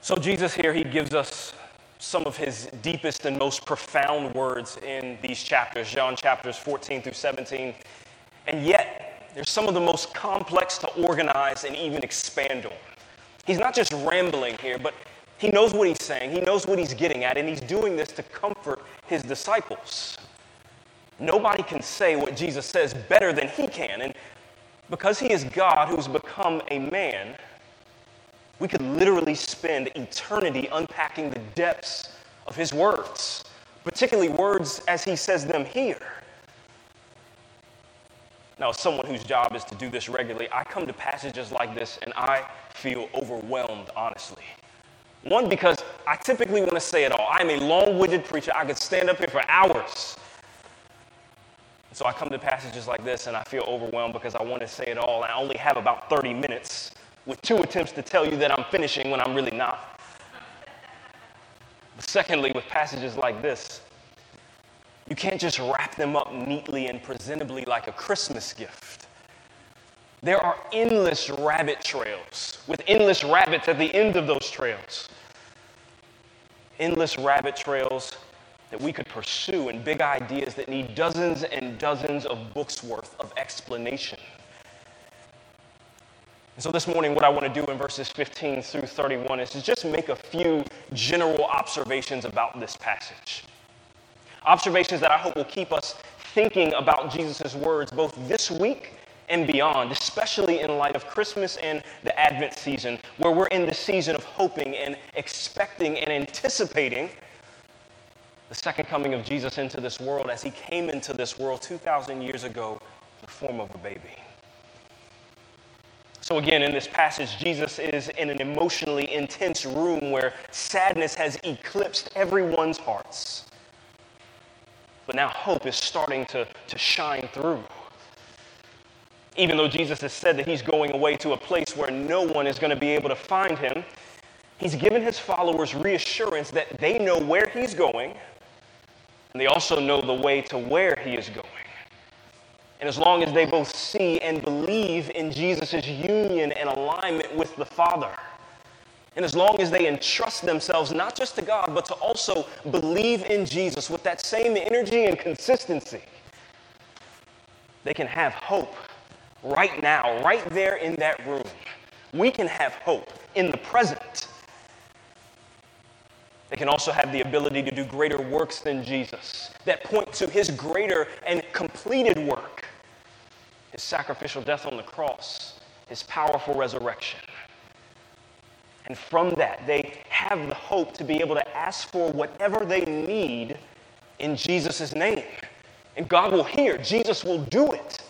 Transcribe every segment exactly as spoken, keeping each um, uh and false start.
So Jesus here, he gives us some of his deepest and most profound words in these chapters, John chapters fourteen through seventeen. And yet, they're some of the most complex to organize and even expand on. He's not just rambling here, but he knows what he's saying. He knows what he's getting at, and he's doing this to comfort his disciples. Nobody can say what Jesus says better than he can. And because he is God who's become a man, we could literally spend eternity unpacking the depths of his words, particularly words as he says them here. Now, as someone whose job is to do this regularly, I come to passages like this and I feel overwhelmed, honestly. One, because I typically want to say it all. I'm a long-winded preacher. I could stand up here for hours. So I come to passages like this and I feel overwhelmed because I want to say it all. And I only have about thirty minutes with two attempts to tell you that I'm finishing when I'm really not. But secondly, with passages like this, you can't just wrap them up neatly and presentably like a Christmas gift. There are endless rabbit trails with endless rabbits at the end of those trails. Endless rabbit trails that we could pursue and big ideas that need dozens and dozens of books worth of explanation. And so this morning, what I want to do in verses fifteen through thirty-one is to just make a few general observations about this passage. Observations that I hope will keep us thinking about Jesus' words both this week and beyond, especially in light of Christmas and the Advent season, where we're in the season of hoping and expecting and anticipating the second coming of Jesus into this world as he came into this world two thousand years ago in the form of a baby. So again, in this passage, Jesus is in an emotionally intense room where sadness has eclipsed everyone's hearts. But now hope is starting to, to shine through. Even though Jesus has said that he's going away to a place where no one is going to be able to find him, he's given his followers reassurance that they know where he's going, and they also know the way to where he is going. And as long as they both see and believe in Jesus' union and alignment with the Father, and as long as they entrust themselves not just to God, but to also believe in Jesus with that same energy and consistency, they can have hope right now, right there in that room. We can have hope in the present. They can also have the ability to do greater works than Jesus that point to his greater and completed work, his sacrificial death on the cross, his powerful resurrection. And from that, they have the hope to be able to ask for whatever they need in Jesus' name. And God will hear. Jesus will do it.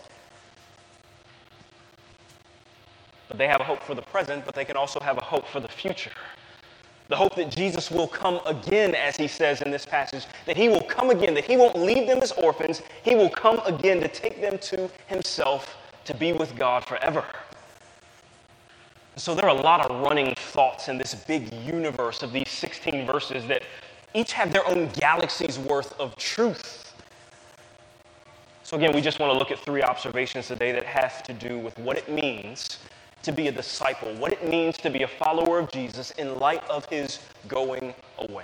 But they have a hope for the present, but they can also have a hope for the future. The hope that Jesus will come again, as he says in this passage, that he will come again, that he won't leave them as orphans. He will come again to take them to himself to be with God forever. So there are a lot of running thoughts in this big universe of these sixteen verses that each have their own galaxy's worth of truth. So again, we just want to look at three observations today that have to do with what it means to be a disciple, what it means to be a follower of Jesus in light of his going away.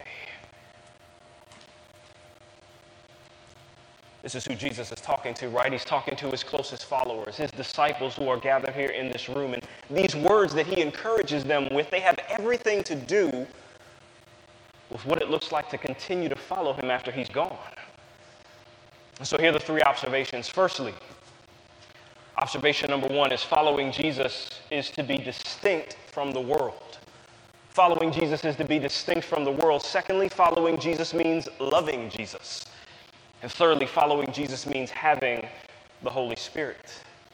This is who Jesus is talking to, right? He's talking to his closest followers, his disciples who are gathered here in this room. And these words that he encourages them with, they have everything to do with what it looks like to continue to follow him after he's gone. And so here are the three observations. Firstly, observation number one is following Jesus is to be distinct from the world. Following Jesus is to be distinct from the world. Secondly, following Jesus means loving Jesus. And thirdly, following Jesus means having the Holy Spirit.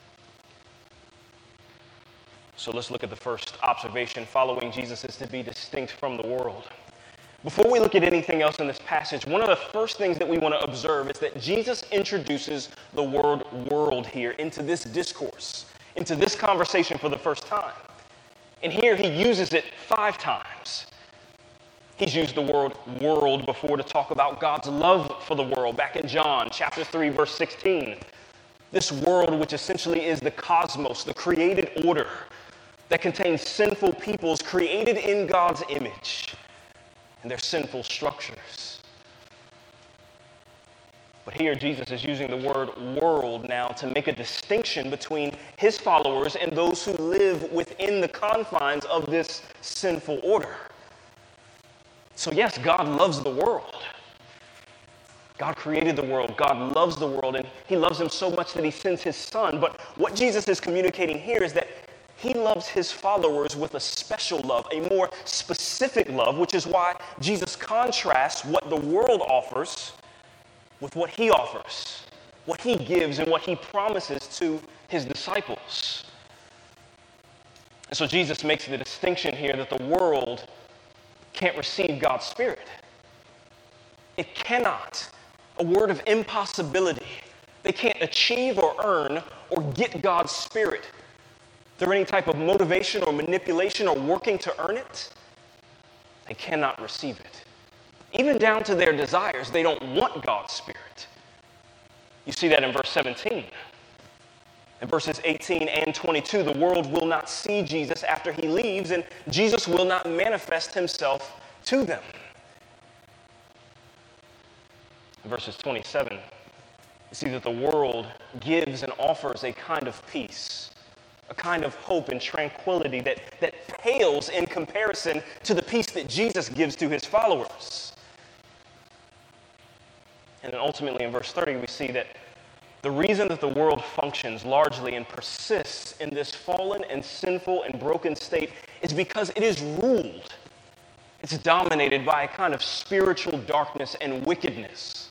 So let's look at the first observation. Following Jesus is to be distinct from the world. Before we look at anything else in this passage, one of the first things that we want to observe is that Jesus introduces the word world here into this discourse, into this conversation for the first time. And here he uses it five times. He's used the word world before to talk about God's love for the world, back in John chapter three, verse sixteen. This world, which essentially is the cosmos, the created order that contains sinful peoples created in God's image and their sinful structures. But here Jesus is using the word world now to make a distinction between his followers and those who live within the confines of this sinful order. So yes, God loves the world. God created the world. God loves the world, and he loves him so much that he sends his son. But what Jesus is communicating here is that he loves his followers with a special love, a more specific love, which is why Jesus contrasts what the world offers with what he offers, what he gives and what he promises to his disciples. And so Jesus makes the distinction here that the world can't receive God's Spirit. It cannot. A word of impossibility. They can't achieve or earn or get God's Spirit through any type of motivation or manipulation or working to earn it. They cannot receive it. Even down to their desires, they don't want God's Spirit. You see that in verse seventeen. In verses eighteen and twenty-two, the world will not see Jesus after he leaves, and Jesus will not manifest himself to them. In verses twenty-seven, you see that the world gives and offers a kind of peace, a kind of hope and tranquility that, that pales in comparison to the peace that Jesus gives to his followers. And then ultimately in verse thirty, we see that the reason that the world functions largely and persists in this fallen and sinful and broken state is because it is ruled. It's dominated by a kind of spiritual darkness and wickedness.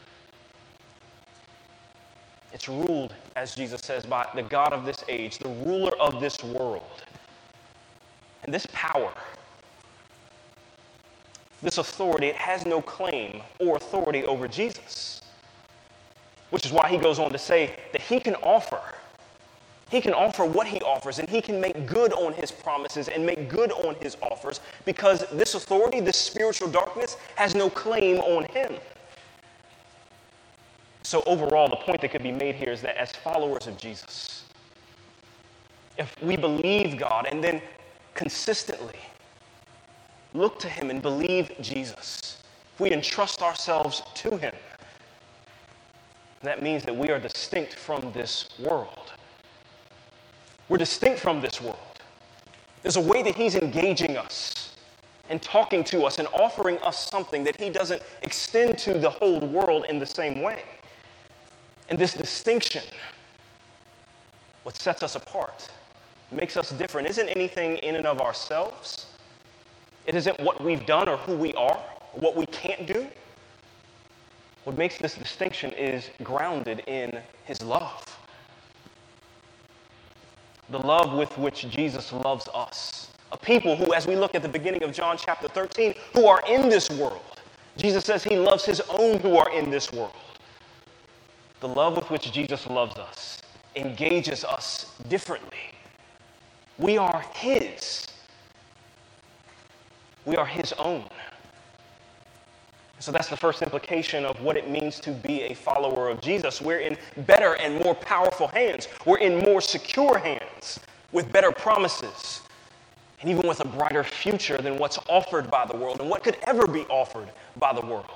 It's ruled, as Jesus says, by the God of this age, the ruler of this world. And this power, this authority, it has no claim or authority over Jesus. Which is why he goes on to say that he can offer. He can offer what he offers, and he can make good on his promises and make good on his offers because this authority, this spiritual darkness, has no claim on him. So overall, the point that could be made here is that as followers of Jesus, if we believe God and then consistently look to him and believe Jesus, if we entrust ourselves to him, that means that we are distinct from this world. We're distinct from this world. There's a way that he's engaging us and talking to us and offering us something that he doesn't extend to the whole world in the same way. And this distinction, what sets us apart, makes us different, isn't anything in and of ourselves. It isn't what we've done or who we are, or what we can't do. What makes this distinction is grounded in his love. The love with which Jesus loves us. A people who, as we look at the beginning of John chapter thirteen, who are in this world. Jesus says he loves his own who are in this world. The love with which Jesus loves us engages us differently. We are his. We are his own. So that's the first implication of what it means to be a follower of Jesus. We're in better and more powerful hands. We're in more secure hands with better promises and even with a brighter future than what's offered by the world and what could ever be offered by the world.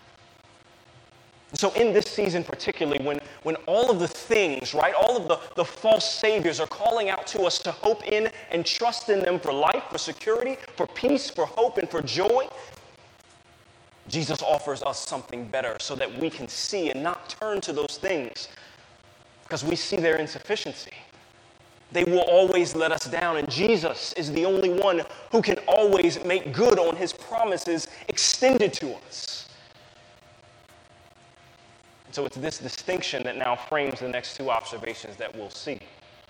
So in this season particularly, when, when all of the things, right, all of the, the false saviors are calling out to us to hope in and trust in them for life, for security, for peace, for hope, and for joy, Jesus offers us something better so that we can see and not turn to those things because we see their insufficiency. They will always let us down, and Jesus is the only one who can always make good on his promises extended to us. And so it's this distinction that now frames the next two observations that we'll see.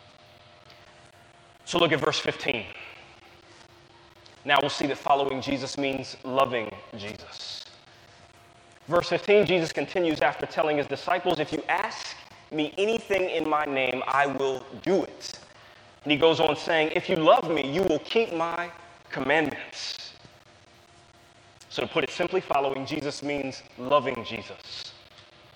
So look at verse fifteen. Now we'll see that following Jesus means loving Jesus. Verse fifteen, Jesus continues after telling his disciples, if you ask me anything in my name, I will do it. And he goes on saying, if you love me, you will keep my commandments. So to put it simply, following Jesus means loving Jesus.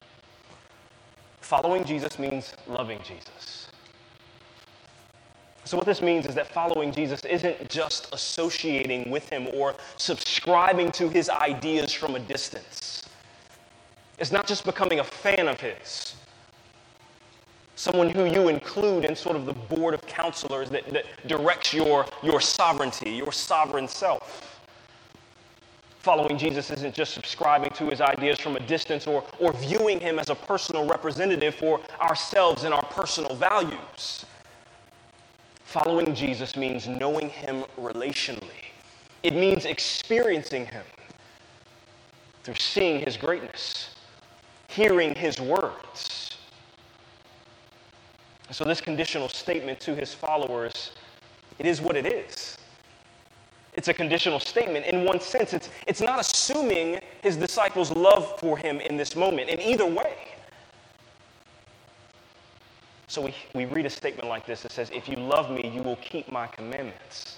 Following Jesus means loving Jesus. So what this means is that following Jesus isn't just associating with him or subscribing to his ideas from a distance. It's not just becoming a fan of his, someone who you include in sort of the board of counselors that, that directs your, your sovereignty, your sovereign self. Following Jesus isn't just subscribing to his ideas from a distance or, or viewing him as a personal representative for ourselves and our personal values. Following Jesus means knowing him relationally. It means experiencing him through seeing his greatness, hearing his words. And so this conditional statement to his followers, it is what it is. It's a conditional statement. In one sense, it's, it's not assuming his disciples' love for him in this moment, in either way. So we, we read a statement like this that says, if you love me, you will keep my commandments.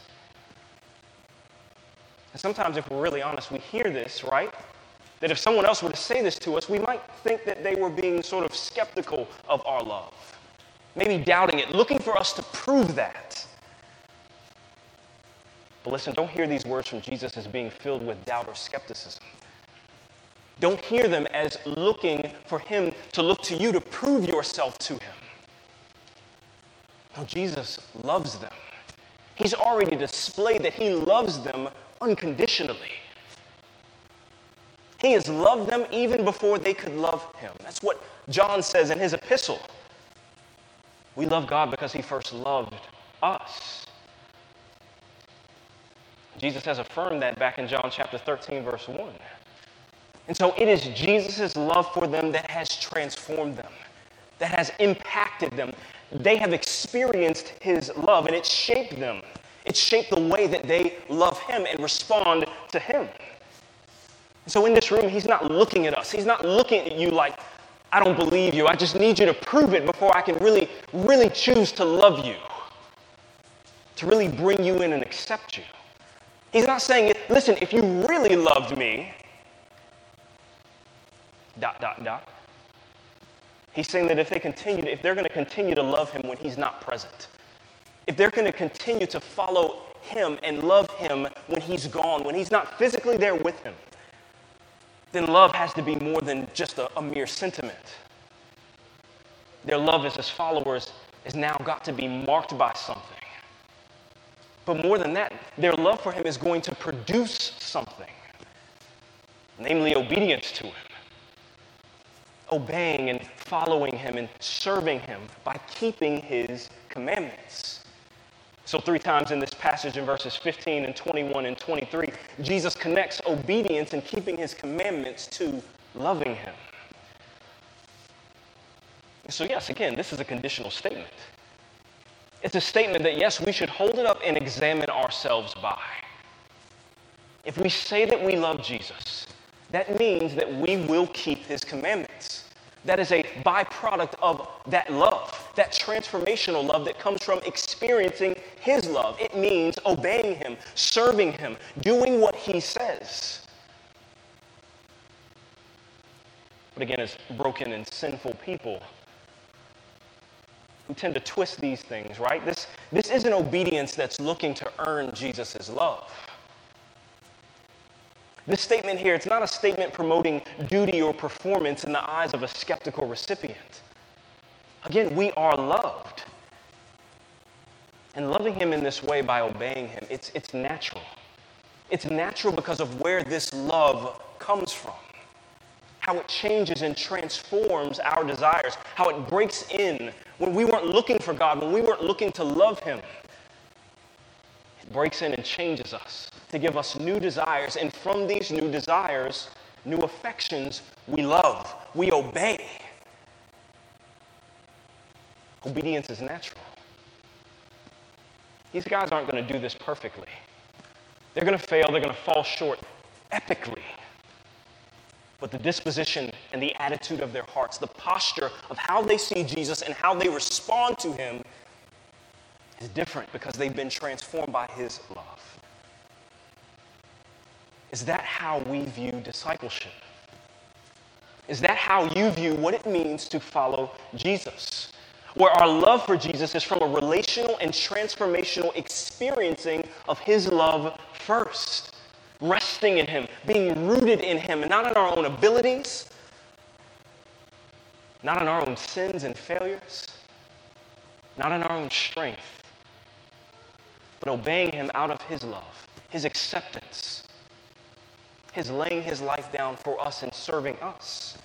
And sometimes, if we're really honest, we hear this, right? That if someone else were to say this to us, we might think that they were being sort of skeptical of our love, maybe doubting it, looking for us to prove that. But listen, don't hear these words from Jesus as being filled with doubt or skepticism. Don't hear them as looking for him to look to you to prove yourself to him. No, Jesus loves them. He's already displayed that he loves them unconditionally. He has loved them even before they could love him. That's what John says in his epistle. We love God because he first loved us. Jesus has affirmed that back in John chapter thirteen, verse one. And so it is Jesus' love for them that has transformed them, that has impacted them. They have experienced his love, and it's shaped them. It's shaped the way that they love him and respond to him. So in this room, he's not looking at us. He's not looking at you like, I don't believe you. I just need you to prove it before I can really, really choose to love you, to really bring you in and accept you. He's not saying, listen, if you really loved me, dot, dot, dot. He's saying that if they continue, if they're going to continue to love him when he's not present, if they're going to continue to follow him and love him when he's gone, when he's not physically there with him, then love has to be more than just a, a mere sentiment. Their love as his followers has now got to be marked by something. But more than that, their love for him is going to produce something, namely obedience to him, obeying and following him and serving him by keeping his commandments. So three times in this passage in verses fifteen and twenty-one and twenty-three, Jesus connects obedience and keeping his commandments to loving him. So yes, again, this is a conditional statement. It's a statement that, yes, we should hold it up and examine ourselves by. If we say that we love Jesus, that means that we will keep his commandments. That is a byproduct of that love, that transformational love that comes from experiencing his love. It means obeying him, serving him, doing what he says. But again, as broken and sinful people, we tend to twist these things, right? This, this isn't obedience that's looking to earn Jesus' love. This statement here, it's not a statement promoting duty or performance in the eyes of a skeptical recipient. Again, we are loved. And loving him in this way by obeying him, it's, it's natural. It's natural because of where this love comes from. How it changes and transforms our desires, how it breaks in when we weren't looking for God, when we weren't looking to love him. It breaks in and changes us to give us new desires, and from these new desires, new affections, we love, we obey. Obedience is natural. These guys aren't going to do this perfectly. They're going to fail, they're going to fall short epically. But the disposition and the attitude of their hearts, the posture of how they see Jesus and how they respond to him is different because they've been transformed by his love. Is that how we view discipleship? Is that how you view what it means to follow Jesus? where our love for Jesus is from a relational and transformational experiencing of his love first, resting in him, being rooted in him, and not in our own abilities, not in our own sins and failures, not in our own strength, but obeying him out of his love, his acceptance, his laying his life down for us and serving us.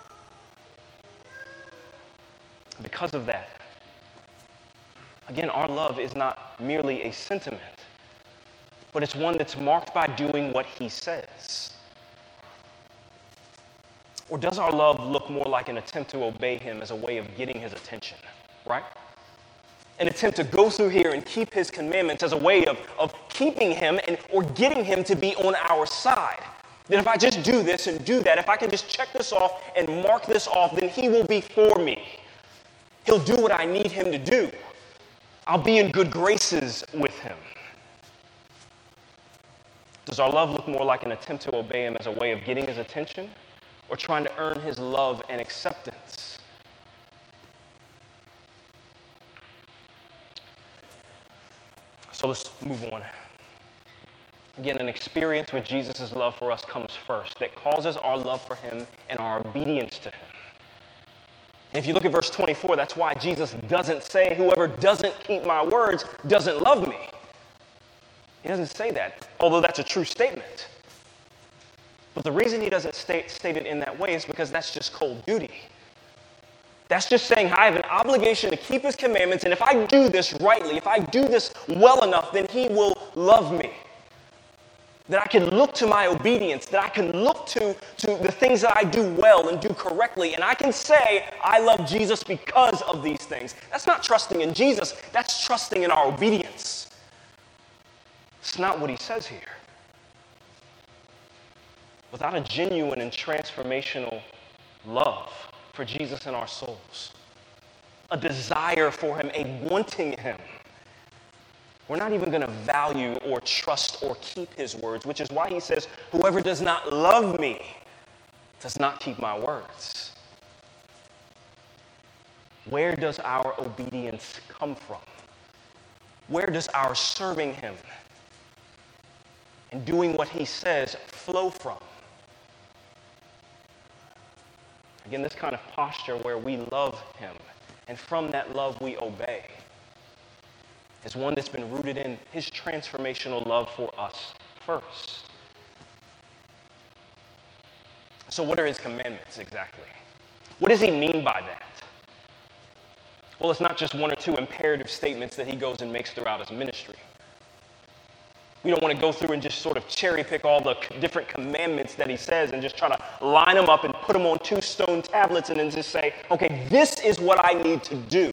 Because of that, again, our love is not merely a sentiment, but it's one that's marked by doing what he says. Or does our love look more like an attempt to obey him as a way of getting his attention, right? An attempt to go through here and keep his commandments as a way of, of keeping him and or getting him to be on our side. That if I just do this and do that, if I can just check this off and mark this off, then he will be for me. He'll do what I need him to do. I'll be in good graces with him. Does our love look more like an attempt to obey him as a way of getting his attention, or trying to earn his love and acceptance? So let's move on. Again, an experience with Jesus' love for us comes first, that causes our love for him and our obedience to him. And if you look at verse twenty-four, that's why Jesus doesn't say, whoever doesn't keep my words doesn't love me. He doesn't say that, although that's a true statement. But the reason he doesn't state, state it in that way is because that's just cold duty. That's just saying I have an obligation to keep his commandments, and if I do this rightly, if I do this well enough, then he will love me. That I can look to my obedience, that I can look to, to the things that I do well and do correctly, and I can say, I love Jesus because of these things. That's not trusting in Jesus, that's trusting in our obedience. It's not what he says here. Without a genuine and transformational love for Jesus in our souls, a desire for him, a wanting him, we're not even going to value or trust or keep his words, which is why he says, whoever does not love me does not keep my words. Where does our obedience come from? Where does our serving him and doing what he says flow from? Again, this kind of posture where we love him, and from that love we obey, is one that's been rooted in his transformational love for us first. So what are his commandments exactly? What does he mean by that? Well, it's not just one or two imperative statements that he goes and makes throughout his ministry. We don't want to go through and just sort of cherry pick all the different commandments that he says and just try to line them up and put them on two stone tablets and then just say, okay, this is what I need to do.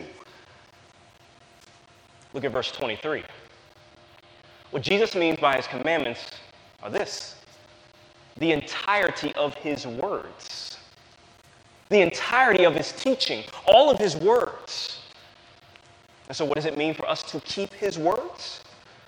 Look at verse twenty-three. What Jesus means by his commandments are this: the entirety of his words, the entirety of his teaching, all of his words. And so what does it mean for us to keep his words?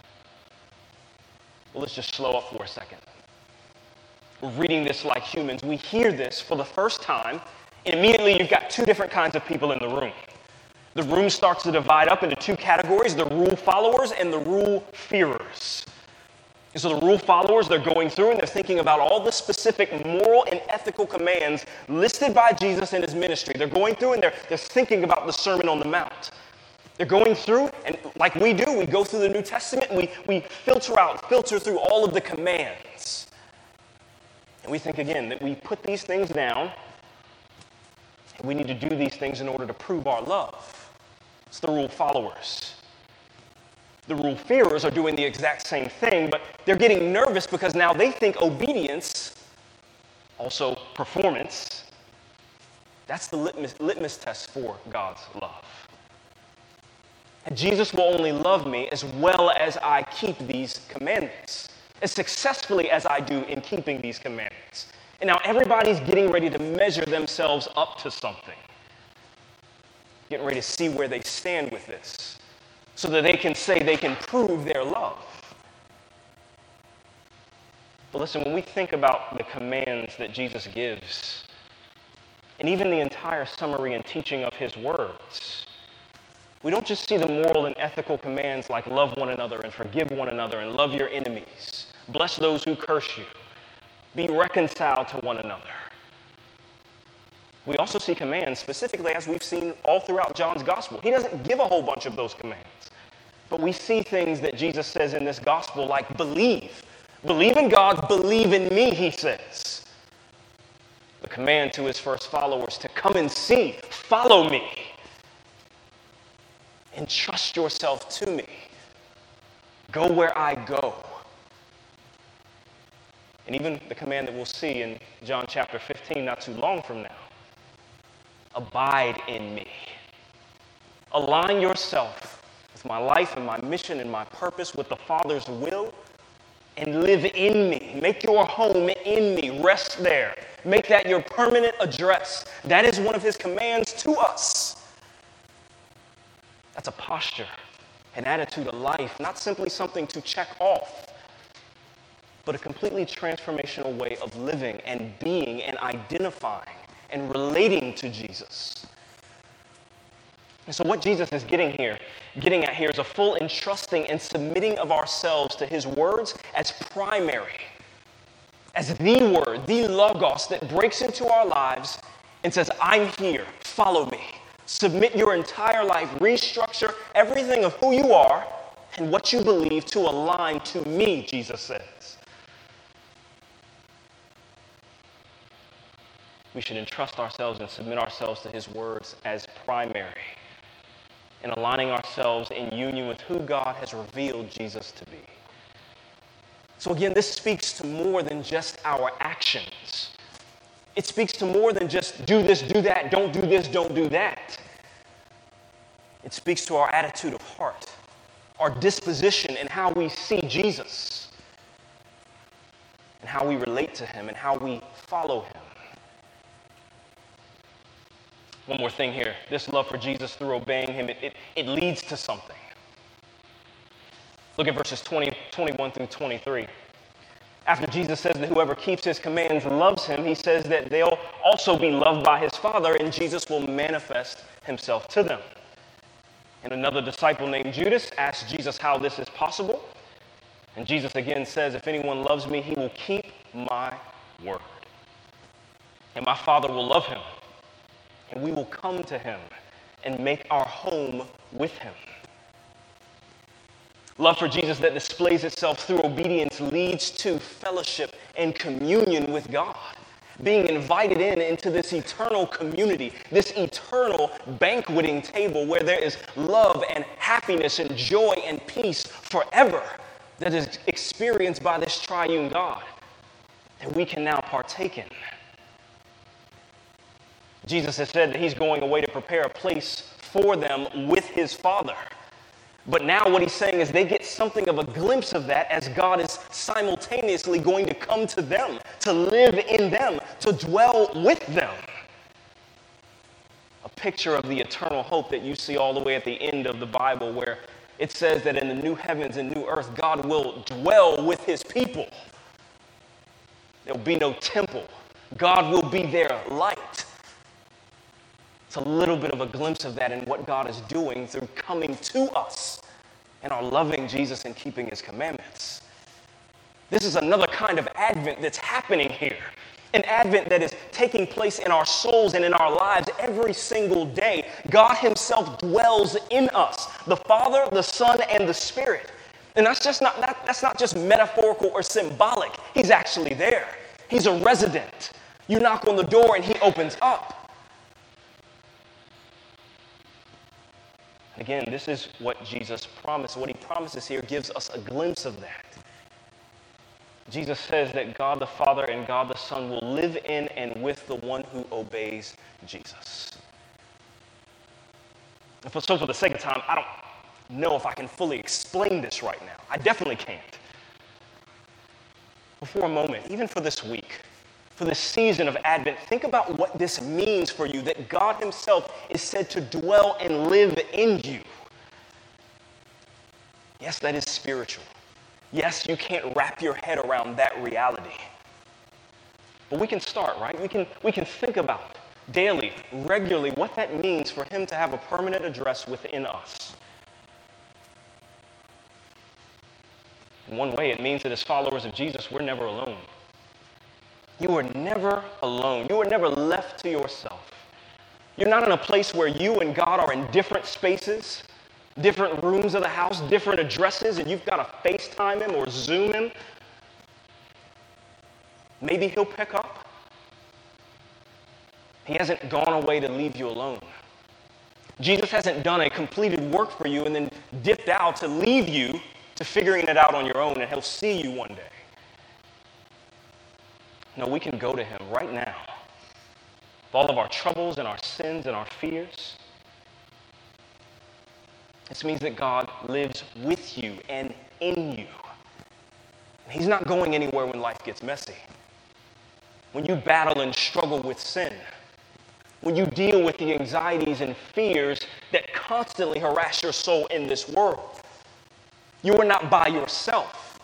Well, let's just slow up for a second. We're reading this like humans. We hear this for the first time, and immediately you've got two different kinds of people in the room. The room starts to divide up into two categories: the rule followers and the rule fearers. And so the rule followers, they're going through and they're thinking about all the specific moral and ethical commands listed by Jesus in his ministry. They're going through and they're, they're thinking about the Sermon on the Mount. They're going through, and like we do, we go through the New Testament and we, we filter out, filter through all of the commands. And we think, again, that we put these things down and we need to do these things in order to prove our love. It's the rule followers. The rule fearers are doing the exact same thing, but they're getting nervous because now they think obedience, also performance, that's the litmus, litmus test for God's love. And Jesus will only love me as well as I keep these commandments, as successfully as I do in keeping these commandments. And now everybody's getting ready to measure themselves up to something, getting ready to see where they stand with this, so that they can say they can prove their love. But listen, when we think about the commands that Jesus gives, and even the entire summary and teaching of his words, We don't just see the moral and ethical commands like love one another and forgive one another and love your enemies, bless those who curse you, be reconciled to one another. We also see commands specifically as we've seen all throughout John's gospel. He doesn't give a whole bunch of those commands, but we see things that Jesus says in this gospel like believe. Believe in God, believe in me, he says. The command to his first followers to come and see, follow me. Entrust yourself to me. Go where I go. And even the command that we'll see in John chapter fifteen, not too long from now. Abide in me. Align yourself with my life and my mission and my purpose with the Father's will and live in me. Make your home in me. Rest there. Make that your permanent address. That is one of his commands to us. That's a posture, an attitude of life, not simply something to check off, but a completely transformational way of living and being and identifying and relating to Jesus. And so what Jesus is getting here, getting at here is a full entrusting and submitting of ourselves to his words as primary, as the word, the logos that breaks into our lives and says, I'm here, follow me. Submit your entire life, restructure everything of who you are and what you believe to align to me, Jesus says. We should entrust ourselves and submit ourselves to his words as primary and aligning ourselves in union with who God has revealed Jesus to be. So again, this speaks to more than just our actions. It speaks to more than just do this, do that, don't do this, don't do that. It speaks to our attitude of heart, our disposition, and how we see Jesus, and how we relate to him, and how we follow him. One more thing here. This love for Jesus through obeying him, it, it, it leads to something. Look at verses twenty, twenty-one through twenty-three. After Jesus says that whoever keeps his commands loves him, he says that they'll also be loved by his Father, and Jesus will manifest himself to them. And another disciple named Judas asked Jesus how this is possible. And Jesus again says, if anyone loves me, he will keep my word. And my Father will love him. And we will come to him and make our home with him. Love for Jesus that displays itself through obedience leads to fellowship and communion with God. Being invited in into this eternal community, this eternal banqueting table where there is love and happiness and joy and peace forever that is experienced by this triune God that we can now partake in. Jesus has said that he's going away to prepare a place for them with his Father. But now what he's saying is they get something of a glimpse of that as God is simultaneously going to come to them, to live in them, to dwell with them. A picture of the eternal hope that you see all the way at the end of the Bible where it says that in the new heavens and new earth, God will dwell with his people. There'll be no temple. God will be their light. It's a little bit of a glimpse of that in what God is doing through coming to us and our loving Jesus and keeping his commandments. This is another kind of Advent that's happening here. An Advent that is taking place in our souls and in our lives every single day. God himself dwells in us, the Father, the Son, and the Spirit. And that's just not, that, that's not just metaphorical or symbolic. He's actually there. He's a resident. You knock on the door and he opens up. Again, this is what Jesus promised. What he promises here gives us a glimpse of that. Jesus says that God the Father and God the Son will live in and with the one who obeys Jesus. And for, so for the sake of time, I don't know if I can fully explain this right now. I definitely can't. But for a moment, even for this week, for this season of Advent, think about what this means for you, that God himself is said to dwell and live in you. Yes, that is spiritual. Yes, you can't wrap your head around that reality. But we can start, right? We can, we can think about daily, regularly, what that means for him to have a permanent address within us. In one way, it means that as followers of Jesus, we're never alone. You are never alone. You are never left to yourself. You're not in a place where you and God are in different spaces, different rooms of the house, different addresses, and you've got to FaceTime him or Zoom him. Maybe he'll pick up. He hasn't gone away to leave you alone. Jesus hasn't done a completed work for you and then dipped out to leave you to figuring it out on your own, and he'll see you one day. No, we can go to him right now with all of our troubles and our sins and our fears. This means that God lives with you and in you. He's not going anywhere when life gets messy. When you battle and struggle with sin, when you deal with the anxieties and fears that constantly harass your soul in this world, you are not by yourself.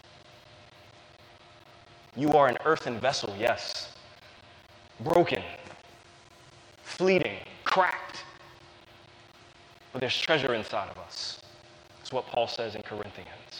You are an earthen vessel, yes. Broken, fleeting, cracked. But there's treasure inside of us. That's what Paul says in Corinthians.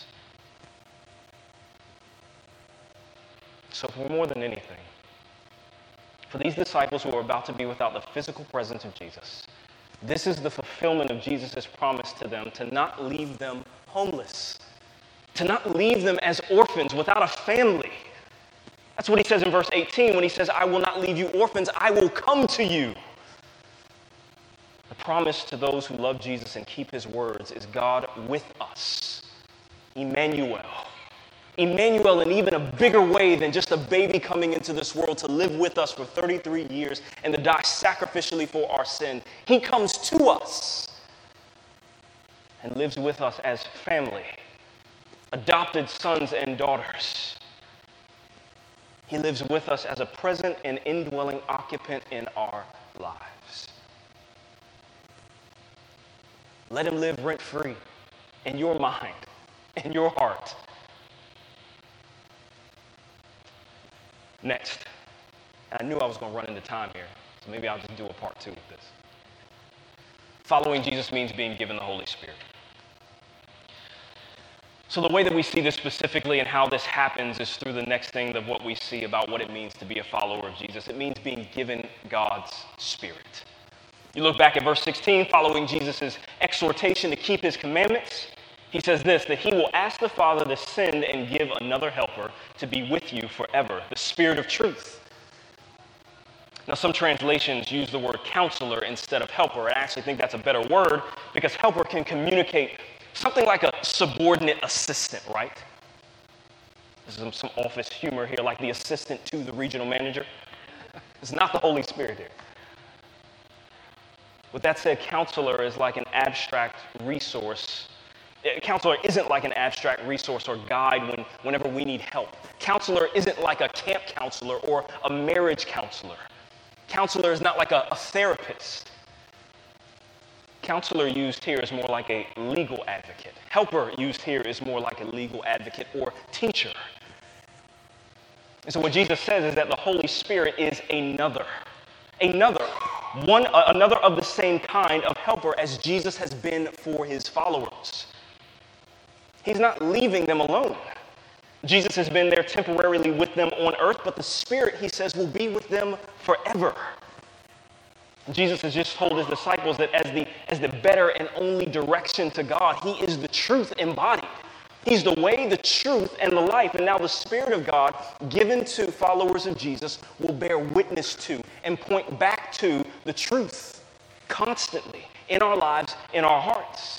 So for more than anything, for these disciples who are about to be without the physical presence of Jesus, this is the fulfillment of Jesus' promise to them to not leave them homeless, to not leave them as orphans without a family. That's what he says in verse eighteen when he says, I will not leave you orphans, I will come to you. The promise to those who love Jesus and keep his words is God with us, Emmanuel. Emmanuel in even a bigger way than just a baby coming into this world to live with us for thirty-three years and to die sacrificially for our sin. He comes to us and lives with us as family, adopted sons and daughters. He lives with us as a present and indwelling occupant in our lives. Let him live rent-free in your mind, in your heart. Next, I knew I was going to run into time here, so maybe I'll just do a part two with this. Following Jesus means being given the Holy Spirit. So the way that we see this specifically and how this happens is through the next thing of what we see about what it means to be a follower of Jesus. It means being given God's Spirit. You look back at verse sixteen, following Jesus' exhortation to keep his commandments, he says this, that he will ask the Father to send and give another helper to be with you forever, the Spirit of truth. Now, some translations use the word counselor instead of helper. I actually think that's a better word because helper can communicate something like a subordinate assistant, right? This is some, some office humor here, like the assistant to the regional manager. It's not the Holy Spirit here. With that said, counselor is like an abstract resource. A counselor isn't like an abstract resource or guide when, whenever we need help. Counselor isn't like a camp counselor or a marriage counselor. Counselor is not like a, a therapist. Counselor used here is more like a legal advocate. Helper used here is more like a legal advocate or teacher. And so what Jesus says is that the Holy Spirit is another, another, one, uh, another of the same kind of helper as Jesus has been for his followers. He's not leaving them alone. Jesus has been there temporarily with them on earth, but the Spirit, he says, will be with them forever. Jesus has just told his disciples that as the, as the better and only direction to God, he is the truth embodied. He's the way, the truth, and the life. And now the Spirit of God given to followers of Jesus will bear witness to and point back to the truth constantly in our lives, in our hearts.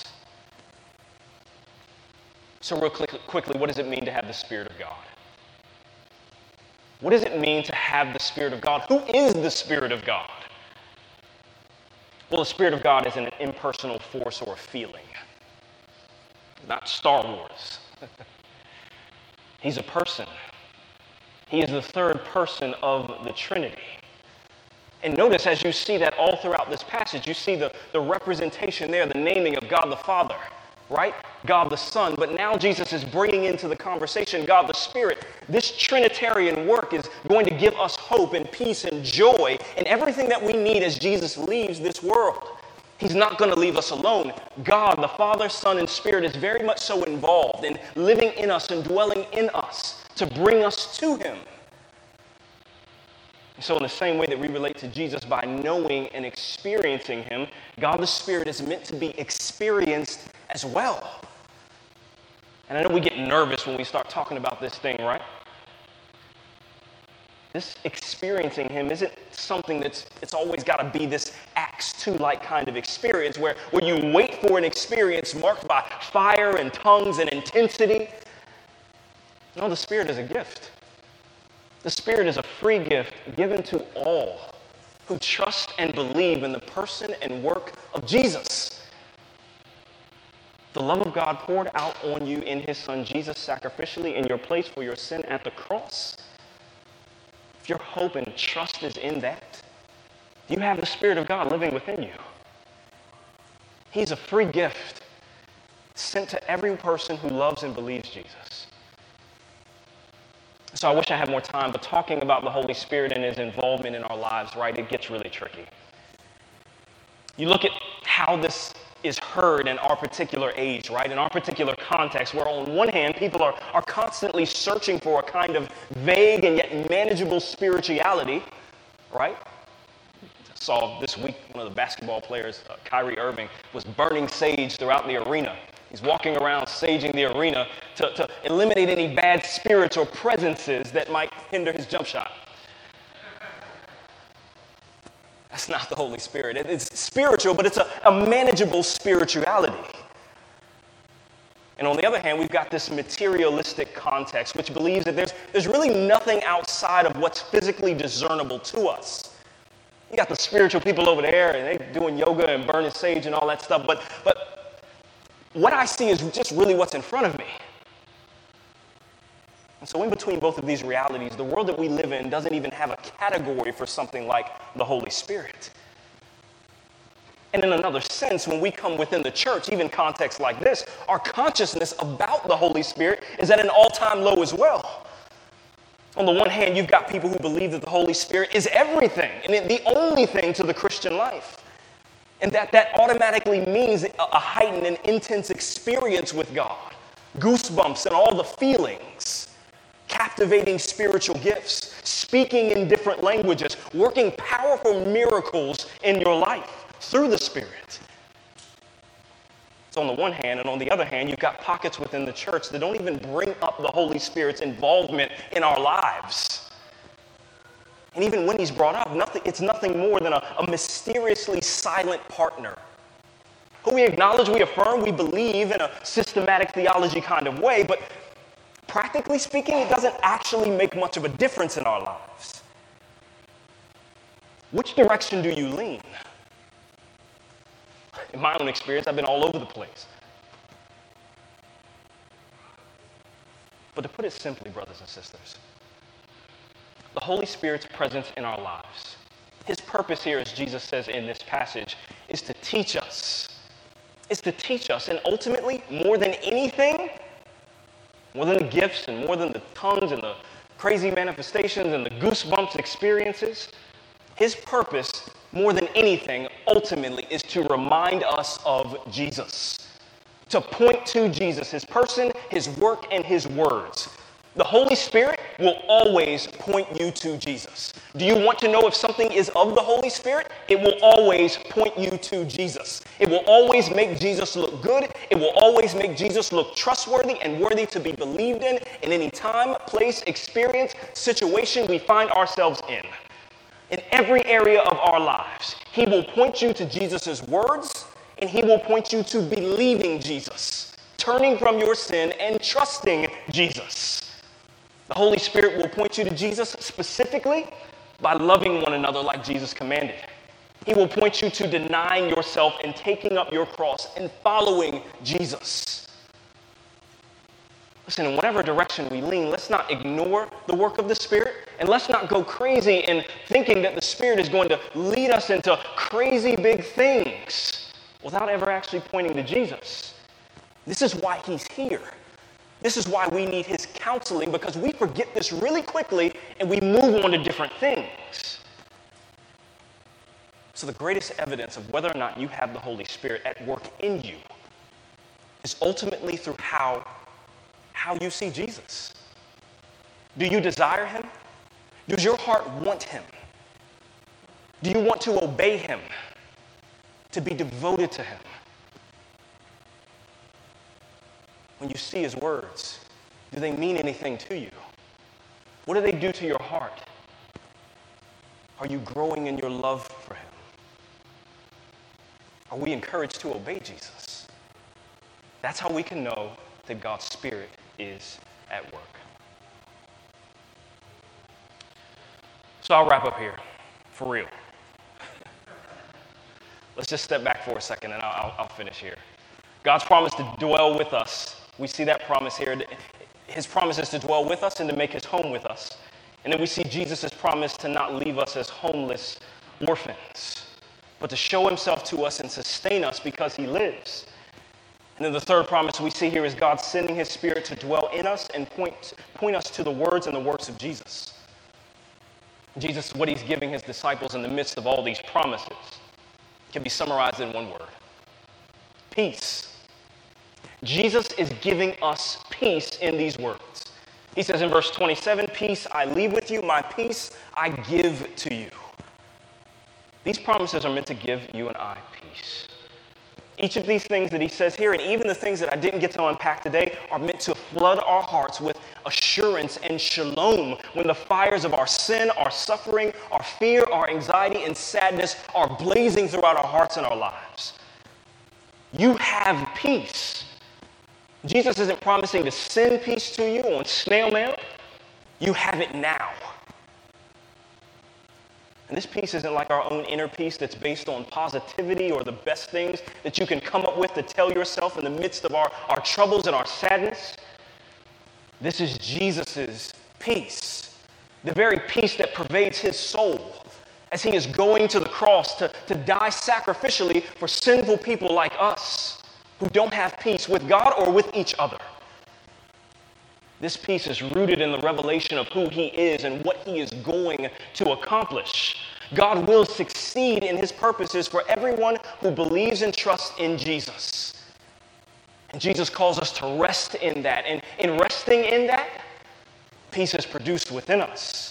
So real quick, quickly, what does it mean to have the Spirit of God? What does it mean to have the Spirit of God? Who is the Spirit of God? Well, the Spirit of God isn't an impersonal force or a feeling. Not Star Wars. He's a person. He is the third person of the Trinity. And notice as you see that all throughout this passage, you see the, the representation there, the naming of God the Father, right? God the Son. But now Jesus is bringing into the conversation God the Spirit. This Trinitarian work is going to give us hope and peace and joy and everything that we need as Jesus leaves this world. He's not going to leave us alone. God, the Father, Son, and Spirit is very much so involved in living in us and dwelling in us to bring us to him. So in the same way that we relate to Jesus by knowing and experiencing him, God the Spirit is meant to be experienced as well. And I know we get nervous when we start talking about this thing, right? This experiencing him isn't something that's, it's always got to be this Acts two-like kind of experience where, where you wait for an experience marked by fire and tongues and intensity. No, the Spirit is a gift. The Spirit is a free gift given to all who trust and believe in the person and work of Jesus. The love of God poured out on you in his Son Jesus sacrificially in your place for your sin at the cross. If your hope and trust is in that, you have the Spirit of God living within you. He's a free gift sent to every person who loves and believes Jesus. So I wish I had more time, but talking about the Holy Spirit and his involvement in our lives, right, it gets really tricky. You look at how this is heard in our particular age, right, in our particular context, where on one hand, people are, are constantly searching for a kind of vague and yet manageable spirituality, right? I saw this week one of the basketball players, uh, Kyrie Irving, was burning sage throughout the arena. He's walking around saging the arena to, to eliminate any bad spirits or presences that might hinder his jump shot. That's not the Holy Spirit. It, it's spiritual, but it's a, a manageable spirituality. And on the other hand, we've got this materialistic context, which believes that there's, there's really nothing outside of what's physically discernible to us. You got the spiritual people over there, and they're doing yoga and burning sage and all that stuff, but but what I see is just really what's in front of me. And so in between both of these realities, the world that we live in doesn't even have a category for something like the Holy Spirit. And in another sense, when we come within the church, even contexts like this, our consciousness about the Holy Spirit is at an all-time low as well. On the one hand, you've got people who believe that the Holy Spirit is everything and the only thing to the Christian life. And that that automatically means a, a heightened and intense experience with God, goosebumps and all the feelings, captivating spiritual gifts, speaking in different languages, working powerful miracles in your life through the Spirit. So on the one hand, and on the other hand, you've got pockets within the church that don't even bring up the Holy Spirit's involvement in our lives. And even when he's brought up, nothing, it's nothing more than a, a mysteriously silent partner who we acknowledge, we affirm, we believe in a systematic theology kind of way, but practically speaking, it doesn't actually make much of a difference in our lives. Which direction do you lean? In my own experience, I've been all over the place. But to put it simply, brothers and sisters, the Holy Spirit's presence in our lives, his purpose here, as Jesus says in this passage, is to teach us. Is to teach us, and ultimately, more than anything, more than the gifts and more than the tongues and the crazy manifestations and the goosebumps experiences, his purpose, more than anything, ultimately, is to remind us of Jesus. To point to Jesus, his person, his work, and his words. The Holy Spirit will always point you to Jesus. Do you want to know if something is of the Holy Spirit? It will always point you to Jesus. It will always make Jesus look good. It will always make Jesus look trustworthy and worthy to be believed in in any time, place, experience, situation we find ourselves in. In every area of our lives, he will point you to Jesus' words, and he will point you to believing Jesus, turning from your sin and trusting Jesus. The Holy Spirit will point you to Jesus specifically by loving one another like Jesus commanded. He will point you to denying yourself and taking up your cross and following Jesus. Listen, in whatever direction we lean, let's not ignore the work of the Spirit, and let's not go crazy in thinking that the Spirit is going to lead us into crazy big things without ever actually pointing to Jesus. This is why he's here. This is why we need his counseling, because we forget this really quickly and we move on to different things. So the greatest evidence of whether or not you have the Holy Spirit at work in you is ultimately through how, how you see Jesus. Do you desire him? Does your heart want him? Do you want to obey him? To be devoted to him? When you see his words, do they mean anything to you? What do they do to your heart? Are you growing in your love for him? Are we encouraged to obey Jesus? That's how we can know that God's Spirit is at work. So I'll wrap up here, for real. Let's just step back for a second and I'll, I'll finish here. God's promise to dwell with us. We see that promise here. His promise is to dwell with us and to make his home with us. And then we see Jesus' promise to not leave us as homeless orphans, but to show himself to us and sustain us because he lives. And then the third promise we see here is God sending his Spirit to dwell in us and point, point us to the words and the works of Jesus. Jesus, what he's giving his disciples in the midst of all these promises, can be summarized in one word: peace. Jesus is giving us peace in these words. He says in verse twenty-seven, peace I leave with you, my peace I give to you. These promises are meant to give you and I peace. Each of these things that he says here, and even the things that I didn't get to unpack today, are meant to flood our hearts with assurance and shalom when the fires of our sin, our suffering, our fear, our anxiety, and sadness are blazing throughout our hearts and our lives. You have peace. Jesus isn't promising to send peace to you on snail mail. You have it now. And this peace isn't like our own inner peace that's based on positivity or the best things that you can come up with to tell yourself in the midst of our, our troubles and our sadness. This is Jesus' peace, the very peace that pervades his soul as he is going to the cross to, to die sacrificially for sinful people like us who don't have peace with God or with each other. This peace is rooted in the revelation of who he is and what he is going to accomplish. God will succeed in his purposes for everyone who believes and trusts in Jesus. And Jesus calls us to rest in that. And in resting in that, peace is produced within us.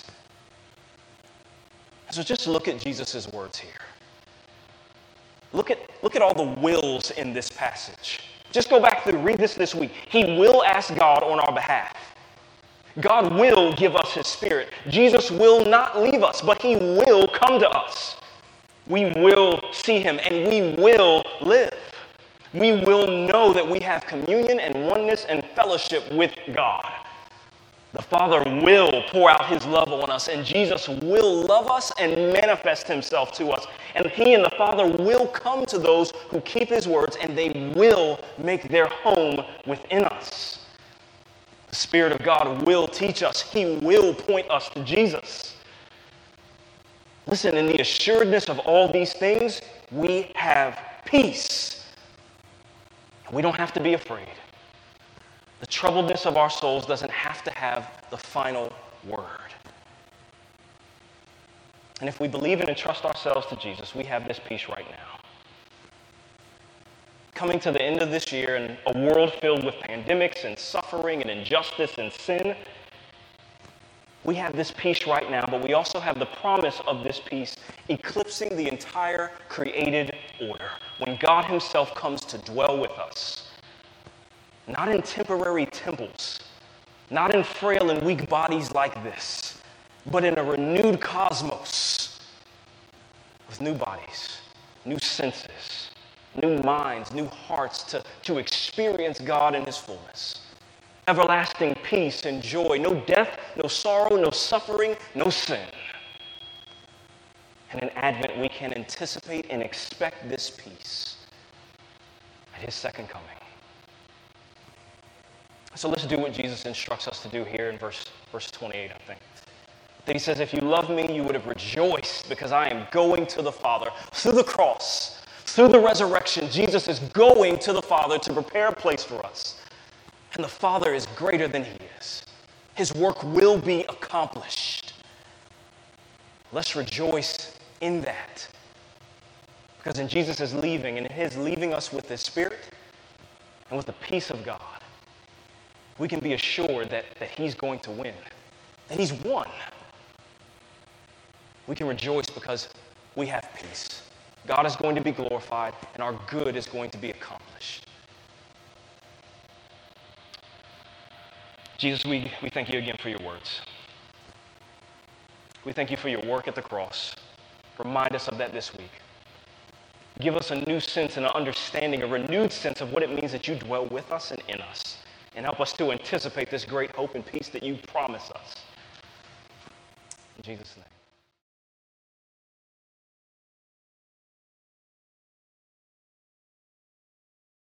So just look at Jesus' words here. Look at, look at all the wills in this passage. Just go back through, read this this week. He will ask God on our behalf. God will give us his Spirit. Jesus will not leave us, but he will come to us. We will see him and we will live. We will know that we have communion and oneness and fellowship with God. The Father will pour out his love on us, and Jesus will love us and manifest himself to us. And he and the Father will come to those who keep his words, and they will make their home within us. The Spirit of God will teach us. He will point us to Jesus. Listen, in the assuredness of all these things, we have peace. We don't have to be afraid. The troubledness of our souls doesn't have to have the final word. And if we believe in and trust ourselves to Jesus, we have this peace right now. Coming to the end of this year in a world filled with pandemics and suffering and injustice and sin, we have this peace right now, but we also have the promise of this peace eclipsing the entire created order when God himself comes to dwell with us. Not in temporary temples, not in frail and weak bodies like this, but in a renewed cosmos with new bodies, new senses, new minds, new hearts to, to experience God in his fullness. Everlasting peace and joy, no death, no sorrow, no suffering, no sin. And in Advent, we can anticipate and expect this peace at his second coming. So let's do what Jesus instructs us to do here in verse, verse twenty-eight, I think. That he says, if you love me, you would have rejoiced because I am going to the Father through the cross, Through the resurrection, Jesus is going to the Father to prepare a place for us. And the Father is greater than he is. His work will be accomplished. Let's rejoice in that. Because in Jesus is leaving, and in his leaving us with his Spirit and with the peace of God, we can be assured that, that he's going to win, that he's won. We can rejoice because we have peace. God is going to be glorified, and our good is going to be accomplished. Jesus, we, we thank you again for your words. We thank you for your work at the cross. Remind us of that this week. Give us a new sense and an understanding, a renewed sense of what it means that you dwell with us and in us, and help us to anticipate this great hope and peace that you promise us. In Jesus' name.